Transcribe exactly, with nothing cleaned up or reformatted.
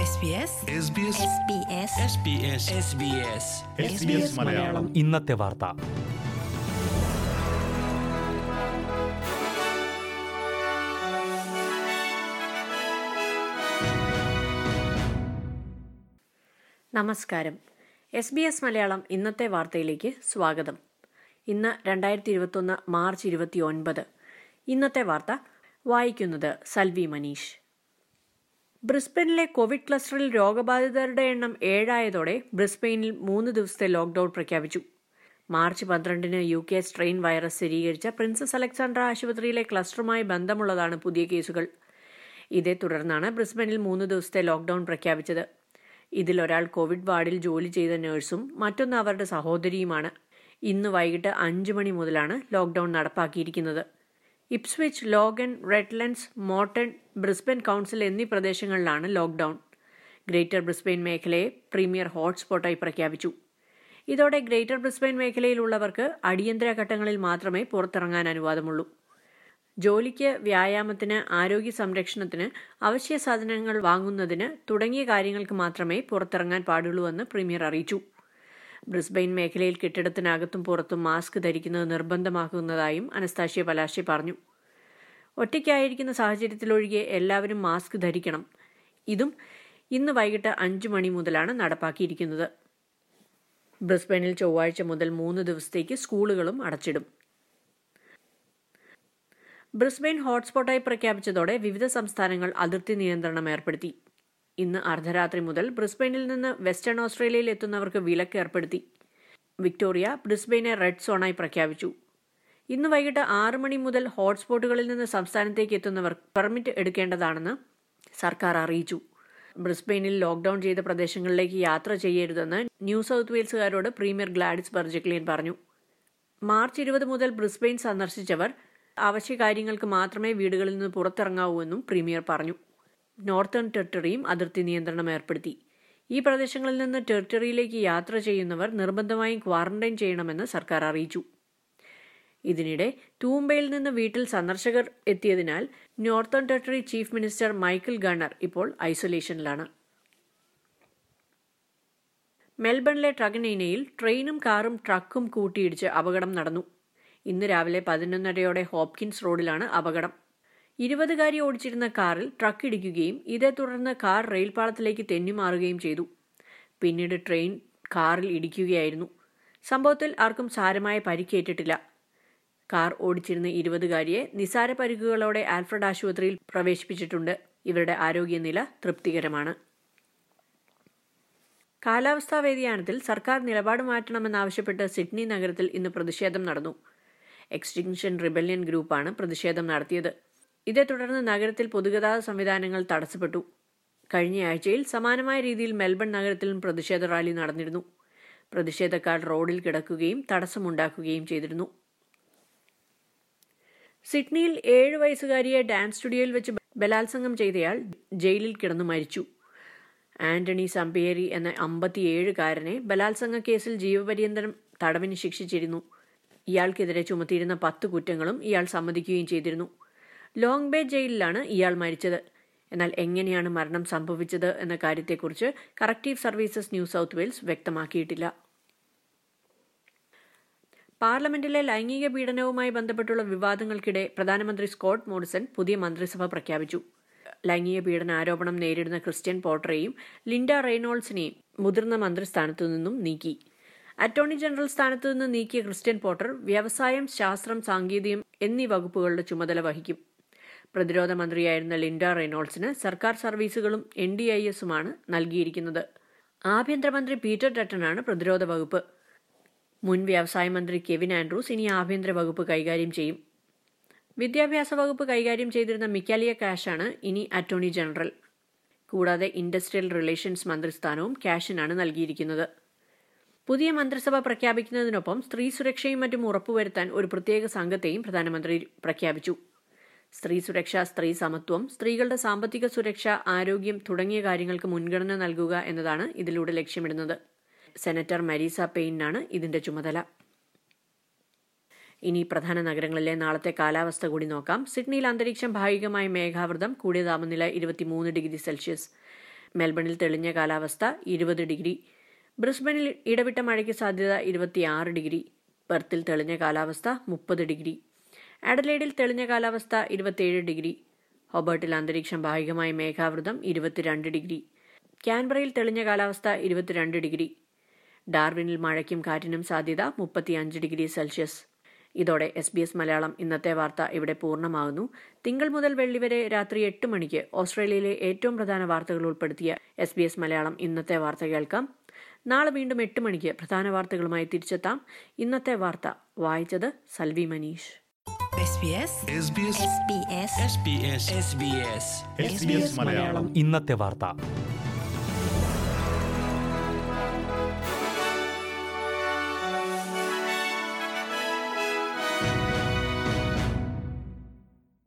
മലയാളം ഇന്നത്തെ വാർത്ത. നമസ്കാരം. എസ് ബി എസ് മലയാളം ഇന്നത്തെ വാർത്തയിലേക്ക് സ്വാഗതം. ഇന്ന് രണ്ടായിരത്തി ഇരുപത്തൊന്ന് മാർച്ച് ഇരുപത്തി ഒൻപത്. ഇന്നത്തെ വാർത്ത വായിക്കുന്നത് സൽവി മനീഷ്. ബ്രിസ്ബനിലെ കോവിഡ് ക്ലസ്റ്ററിൽ രോഗബാധിതരുടെ എണ്ണം ഏഴായതോടെ ബ്രിസ്ബെയിനിൽ മൂന്ന് ദിവസത്തെ ലോക്ക്ഡൌൺ പ്രഖ്യാപിച്ചു. മാർച്ച് പന്ത്രണ്ടിന് യു കെ സ്ട്രെയിൻ വൈറസ് സ്ഥിരീകരിച്ച പ്രിൻസസ് അലക്സാണ്ട്ര ആശുപത്രിയിലെ ക്ലസ്റ്ററുമായി ബന്ധമുള്ളതാണ് പുതിയ കേസുകൾ. ഇതേ തുടർന്നാണ് ബ്രിസ്ബനിൽ മൂന്ന് ദിവസത്തെ ലോക്ക്ഡൌൺ പ്രഖ്യാപിച്ചത്. ഇതിലൊരാൾ കോവിഡ് വാർഡിൽ ജോലി ചെയ്ത നഴ്സും മറ്റൊന്ന് അവരുടെ സഹോദരിയുമാണ്. ഇന്ന് വൈകിട്ട് അഞ്ചു മണി മുതലാണ് ലോക്ക്ഡൌൺ നടപ്പാക്കിയിരിക്കുന്നത്. Ipswich, Logan, Redlands, Moreton, Brisbane council എന്നീ പ്രദേശങ്ങളിലാണ് ലോക്ക്ഡൌൺ. ഗ്രേറ്റർ ബ്രിസ്ബെയിൻ മേഖലയെ പ്രീമിയർ ഹോട്ട്സ്പോട്ടായി പ്രഖ്യാപിച്ചു. ഇതോടെ ഗ്രേറ്റർ ബ്രിസ്ബെയിൻ മേഖലയിലുള്ളവർക്ക് അടിയന്തര ഘട്ടങ്ങളിൽ മാത്രമേ പുറത്തിറങ്ങാൻ അനുവാദമുള്ളൂ. ജോലിക്ക്, വ്യായാമത്തിന്, ആരോഗ്യ സംരക്ഷണത്തിന്, അവശ്യ സാധനങ്ങൾ വാങ്ങുന്നതിന് തുടങ്ങിയ കാര്യങ്ങൾക്ക് മാത്രമേ പുറത്തിറങ്ങാൻ പാടുള്ളൂവെന്ന് പ്രീമിയർ അറിയിച്ചു. ബ്രിസ്ബെയിൻ മേഖലയിൽ കെട്ടിടത്തിനകത്തും പുറത്തും മാസ്ക് ധരിക്കുന്നത് നിർബന്ധമാക്കുന്നതായും അനസ്താഷ്യ പലാശി പറഞ്ഞു. ഒറ്റയ്ക്കായിരിക്കുന്ന സാഹചര്യത്തിലൊഴികെ എല്ലാവരും മാസ്ക് ധരിക്കണം. ഇതും ഇന്ന് വൈകിട്ട് അഞ്ചു മണി മുതലാണ് നടപ്പാക്കിയിരിക്കുന്നത്. ബ്രിസ്ബെയിനിൽ ചൊവ്വാഴ്ച മുതൽ മൂന്ന് ദിവസത്തേക്ക് സ്കൂളുകളും അടച്ചിടും. ബ്രിസ്ബെയിൻ ഹോട്ട്സ്പോട്ടായി പ്രഖ്യാപിച്ചതോടെ വിവിധ സംസ്ഥാനങ്ങൾ അതിർത്തി നിയന്ത്രണം ഏർപ്പെടുത്തി. ഇന്ന് അർദ്ധരാത്രി മുതൽ ബ്രിസ്ബെയിനിൽ നിന്ന് വെസ്റ്റേൺ ഓസ്ട്രേലിയയിൽ എത്തുന്നവർക്ക് വിലക്ക് ഏർപ്പെടുത്തി. വിക്ടോറിയ ബ്രിസ്ബെയിനെ റെഡ് സോണായി പ്രഖ്യാപിച്ചു. ഇന്ന് വൈകിട്ട് ആറ് മണി മുതൽ ഹോട്ട്സ്പോട്ടുകളിൽ നിന്ന് സംസ്ഥാനത്തേക്ക് എത്തുന്നവർ പെർമിറ്റ് എടുക്കേണ്ടതാണെന്ന് സർക്കാർ അറിയിച്ചു. ബ്രിസ്ബെയിനിൽ ലോക്ക്ഡൌൺ ചെയ്ത പ്രദേശങ്ങളിലേക്ക് യാത്ര ചെയ്യരുതെന്ന് ന്യൂ സൗത്ത് വെയിൽസുകാരോട് പ്രീമിയർ ഗ്ലാഡിസ് ബെർജിക്ലിയൻ പറഞ്ഞു. മാർച്ച് ഇരുപത് മുതൽ ബ്രിസ്ബെയിൻ സന്ദർശിച്ചവർ അവശ്യകാര്യങ്ങൾക്ക് മാത്രമേ വീടുകളിൽ നിന്ന് പുറത്തിറങ്ങാവൂ എന്നും പ്രീമിയർ പറഞ്ഞു. നോർത്തേൺ ടെറിട്ടറിയും അതിർത്തി നിയന്ത്രണം ഏർപ്പെടുത്തി. ഈ പ്രദേശങ്ങളിൽ നിന്ന് ടെറിട്ടറിയിലേക്ക് യാത്ര ചെയ്യുന്നവർ നിർബന്ധമായും ക്വാറന്റൈൻ ചെയ്യണമെന്ന് സർക്കാർ അറിയിച്ചു. ഇതിനിടെ തൂംബയിൽ നിന്ന് വീട്ടിൽ സന്ദർശകർ എത്തിയതിനാൽ Northern Territory chief minister Michael Gunner ഇപ്പോൾ ഐസൊലേഷനിലാണ്. മെൽബണിലെ ട്രഗനൈനയിൽ ട്രെയിനും കാറും ട്രക്കും കൂട്ടിയിടിച്ച് അപകടം നടന്നു. ഇന്ന് രാവിലെ പതിനൊന്നരയോടെ ഹോപ്കിൻസ് റോഡിലാണ് അപകടം. ഇരുപതുകാരി ഓടിച്ചിരുന്ന കാറിൽ ട്രക്ക് ഇടിക്കുകയും ഇതേ തുടർന്ന് കാർ റെയിൽപാളത്തിലേക്ക് തെന്നിമാറുകയും ചെയ്തു. പിന്നീട് ട്രെയിൻ കാറിൽ ഇടിക്കുകയായിരുന്നു. സംഭവത്തിൽ ആർക്കും സാരമായ പരിക്കേറ്റിട്ടില്ല. കാർ ഓടിച്ചിരുന്ന ഇരുപതുകാരിയെ നിസാര പരിക്കുകളോടെ ആൽഫ്രഡ് ആശുപത്രിയിൽ പ്രവേശിപ്പിച്ചിട്ടുണ്ട്. ഇവരുടെ ആരോഗ്യനില തൃപ്തികരമാണ്. കാലാവസ്ഥാ വ്യതിയാനത്തിൽ സർക്കാർ നിലപാട് മാറ്റണമെന്നാവശ്യപ്പെട്ട് സിഡ്നി നഗരത്തിൽ ഇന്ന് പ്രതിഷേധം നടന്നു. എക്സ്റ്റിങ്ഷൻ റിബല്യൻ ഗ്രൂപ്പാണ് പ്രതിഷേധം നടത്തിയത്. ഇതേ തുടർന്ന് നഗരത്തിൽ പൊതുഗതാഗത സംവിധാനങ്ങൾ തടസ്സപ്പെട്ടു. കഴിഞ്ഞയാഴ്ചയിൽ സമാനമായ രീതിയിൽ മെൽബൺ നഗരത്തിലും പ്രതിഷേധ റാലി നടന്നിരുന്നു. പ്രതിഷേധക്കാർ റോഡിൽ കിടക്കുകയും തടസ്സമുണ്ടാക്കുകയും ചെയ്തിരുന്നു. സിഡ്നിയിൽ ഏഴു വയസ്സുകാരിയെ ഡാൻസ് സ്റ്റുഡിയോയിൽ വെച്ച് ബലാത്സംഗം ചെയ്തയാൾ ജയിലിൽ കിടന്നു മരിച്ചു. ആന്റണി സംപിയേരി എന്ന അമ്പത്തിയേഴുകാരനെ ബലാത്സംഗ കേസിൽ ജീവപര്യന്തം തടവിന് ശിക്ഷിച്ചിരുന്നു. ഇയാൾക്കെതിരെ ചുമത്തിയിരുന്ന പത്ത് കുറ്റങ്ങളും ഇയാൾ സമ്മതിക്കുകയും ചെയ്തിരുന്നു. ലോങ് ബേ ജയിലിലാണ് ഇയാൾ മരിച്ചത്. എന്നാൽ എങ്ങനെയാണ് മരണം സംഭവിച്ചത് എന്ന കാര്യത്തെക്കുറിച്ച് Corrective Services New South Wales വ്യക്തമാക്കിയിട്ടില്ല. പാർലമെന്റിലെ ലൈംഗിക പീഡനവുമായി ബന്ധപ്പെട്ടുള്ള വിവാദങ്ങൾക്കിടെ പ്രധാനമന്ത്രി സ്കോട്ട് മോറിസൺ പുതിയ മന്ത്രിസഭ പ്രഖ്യാപിച്ചു. ലൈംഗിക പീഡന ആരോപണം നേരിടുന്ന ക്രിസ്റ്റ്യൻ പോട്ടറെയും ലിൻഡ റെയ്നോൾഡ്സിനെയും മുതിർന്ന മന്ത്രിസ്ഥാനത്തു നിന്നും നീക്കി. അറ്റോർണി ജനറൽ സ്ഥാനത്തു നിന്ന് നീക്കിയ ക്രിസ്റ്റ്യൻ പോട്ടർ വ്യവസായം, ശാസ്ത്രം, സാങ്കേതികം എന്നീ വകുപ്പുകളുടെ ചുമതല വഹിക്കും. പ്രതിരോധ മന്ത്രിയായിരുന്ന ലിൻഡ റെയ്നോൾഡ്സിന് സർക്കാർ സർവീസുകളും എൻ ഡി ഐ എസുമാണ് നൽകിയിരിക്കുന്നത്. ആഭ്യന്തരമന്ത്രി പീറ്റർ ഡട്ടനാണ് പ്രതിരോധ വകുപ്പ്. മുൻ വ്യവസായ മന്ത്രി കെവിൻ ആൻഡ്രൂസ് ഇനി ആഭ്യന്തര വകുപ്പ് കൈകാര്യം ചെയ്യും. വിദ്യാഭ്യാസ വകുപ്പ് കൈകാര്യം ചെയ്തിരുന്ന മിക്കാലിയ കാഷാണ് ഇനി അറ്റോർണി ജനറൽ. കൂടാതെ ഇൻഡസ്ട്രിയൽ റിലേഷൻസ് മന്ത്രിസ്ഥാനവും കാഷിനാണ് നൽകിയിരിക്കുന്നത്. പുതിയ മന്ത്രിസഭ പ്രഖ്യാപിക്കുന്നതിനൊപ്പം സ്ത്രീ സുരക്ഷയും മറ്റും ഉറപ്പുവരുത്താൻ ഒരു പ്രത്യേക സംഘത്തെയും പ്രധാനമന്ത്രി പ്രഖ്യാപിച്ചു. സ്ത്രീ സുരക്ഷ, സ്ത്രീ സമത്വം, സ്ത്രീകളുടെ സാമ്പത്തിക സുരക്ഷ, ആരോഗ്യം തുടങ്ങിയ കാര്യങ്ങൾക്ക് മുൻഗണന നൽകുക എന്നതാണ് ഇതിലൂടെ ലക്ഷ്യമിടുന്നത്. സെനറ്റർ മരീസ പെയിനാണ് ഇതിന്റെ ചുമതല. ഇനി പ്രധാന നഗരങ്ങളിലെ നാളത്തെ കാലാവസ്ഥ കൂടി നോക്കാം. സിഡ്നിയിൽ അന്തരീക്ഷം ഭാഗികമായി മേഘാവൃതം, കൂടിയ താപനില ഇരുപത്തിമൂന്ന് ഡിഗ്രി സെൽഷ്യസ്. മെൽബണിൽ തെളിഞ്ഞ കാലാവസ്ഥ ഇരുപത് ഡിഗ്രി. ബ്രിസ്ബനിൽ ഇടവിട്ട മഴയ്ക്ക് സാധ്യത ഇരുപത്തിയാറ് ഡിഗ്രി. പെർത്തിൽ തെളിഞ്ഞ കാലാവസ്ഥ മുപ്പത് ഡിഗ്രി. അഡലേഡിൽ തെളിഞ്ഞ കാലാവസ്ഥ ഇരുപത്തിയേഴ് ഡിഗ്രി. ഹൊബർട്ടിൽ അന്തരീക്ഷം ഭാഗികമായി മേഘാവൃതം ഇരുപത്തിരണ്ട് ഡിഗ്രി. ക്യാൻബറയിൽ തെളിഞ്ഞ കാലാവസ്ഥ ഇരുപത്തിരണ്ട് ഡിഗ്രി. ഡാർവിനിൽ മഴയ്ക്കും കാറ്റിനും സാധ്യത മുപ്പത്തിയഞ്ച് ഡിഗ്രി സെൽഷ്യസ്. ഇതോടെ എസ് ബി എസ് മലയാളം ഇന്നത്തെ വാർത്ത ഇവിടെ പൂർണ്ണമാകുന്നു. തിങ്കൾ മുതൽ വെള്ളി വരെ രാത്രി എട്ട് മണിക്ക് ഓസ്ട്രേലിയയിലെ ഏറ്റവും പ്രധാന വാർത്തകൾ ഉൾപ്പെടുത്തിയ എസ് ബി എസ് മലയാളം ഇന്നത്തെ വാർത്ത കേൾക്കാം. നാളെ വീണ്ടും എട്ട് മണിക്ക് പ്രധാന വാർത്തകളുമായി തിരിച്ചെത്താം. ഇന്നത്തെ വാർത്ത വായിച്ചത് സൽവി മനീഷ്. ഇന്നത്തെ വാർത്ത.